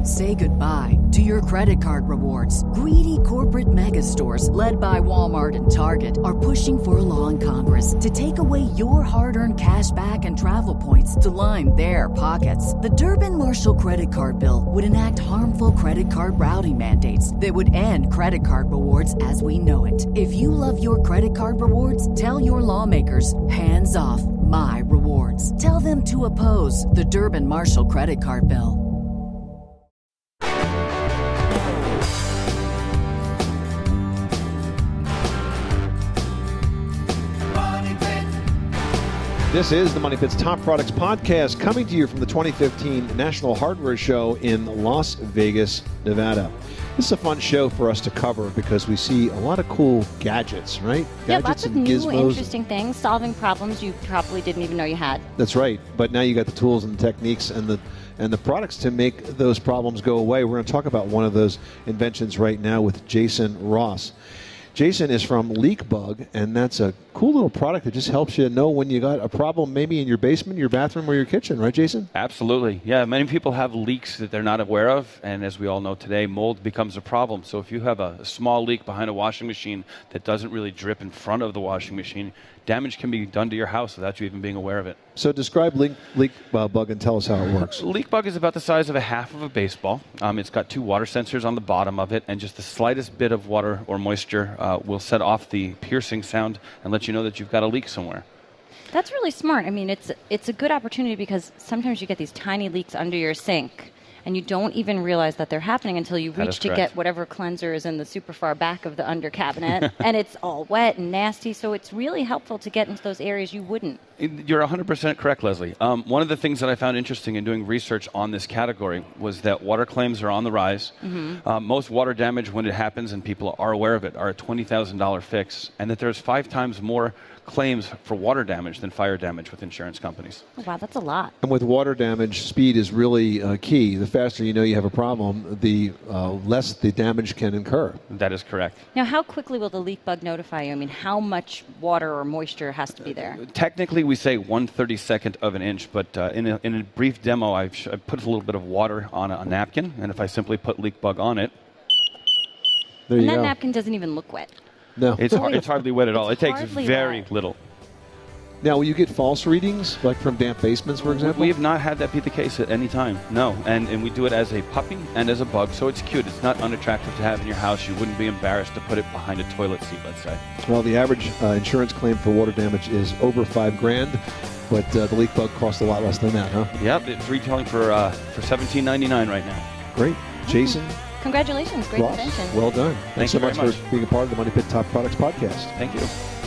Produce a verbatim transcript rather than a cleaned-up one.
Say goodbye to your credit card rewards. Greedy corporate mega stores, led by Walmart and Target, are pushing for a law in Congress to take away your hard-earned cash back and travel points to line their pockets. The Durbin-Marshall credit card bill would enact harmful credit card routing mandates that would end credit card rewards as we know it. If you love your credit card rewards, tell your lawmakers, hands off my rewards. Tell them to oppose the Durbin-Marshall credit card bill. This is the Money Pit's Top Products Podcast, coming to you from the twenty fifteen National Hardware Show in Las Vegas, Nevada. This is a fun show for us to cover because we see a lot of cool gadgets, right? Yeah, Gadgets lots of and new, gizmos. interesting things, solving problems you probably didn't even know you had. That's right. But now you got the tools and the techniques and the and the products to make those problems go away. We're going to talk about one of those inventions right now with Jason Ross. Jason is from LeakBug, and that's a cool little product that just helps you know when you got a problem maybe in your basement, your bathroom, or your kitchen. Right, Jason? Absolutely. Yeah, many people have leaks that they're not aware of, and as we all know today, mold becomes a problem. So if you have a, a small leak behind a washing machine that doesn't really drip in front of the washing machine, damage can be done to your house without you even being aware of it. So describe Leak, LeakBug and tell us how it works. LeakBug is about the size of a half of a baseball. Um, it's got two water sensors on the bottom of it, and just the slightest bit of water or moisture uh, will set off the piercing sound and let you know that you've got a leak somewhere. That's really smart. I mean, it's it's a good opportunity because sometimes you get these tiny leaks under your sink, and you don't even realize that they're happening until you reach to get whatever cleanser is in the super far back of the under cabinet, and it's all wet and nasty, so it's really helpful to get into those areas you wouldn't. You're one hundred percent correct, Leslie. Um, one of the things that I found interesting in doing research on this category was that water claims are on the rise. Mm-hmm. Uh, most water damage, when it happens and people are aware of it, are a twenty thousand dollars fix, and that there's five times more claims for water damage than fire damage with insurance companies. Oh, wow, that's a lot. And with water damage, speed is really uh, key. The faster you know you have a problem, the uh, less the damage can incur. That is correct. Now, how quickly will the LeakBug notify you? I mean, how much water or moisture has to be there? Uh, technically, we say one thirty-second of an inch, but uh, in, a, in a brief demo, I've, sh- I've put a little bit of water on a, a napkin, and if I simply put LeakBug on it... There and you that go. napkin doesn't even look wet. No. It's, har- it's hardly wet at all. It takes very wet. little. Now, will you get false readings, like from damp basements, for example? We have not had that be the case at any time, no. And and we do it as a puppy and as a bug, so it's cute. It's not unattractive to have in your house. You wouldn't be embarrassed to put it behind a toilet seat, let's say. Well, the average uh, insurance claim for water damage is over five grand, but uh, the LeakBug costs a lot less than that, huh? Yep, it's retailing for uh, for seventeen ninety-nine right now. Great. Jason? Congratulations. Great Ross, invention. well done. Thank Thanks so you very much much for being a part of the Money Pit Top Products Podcast. Thank you.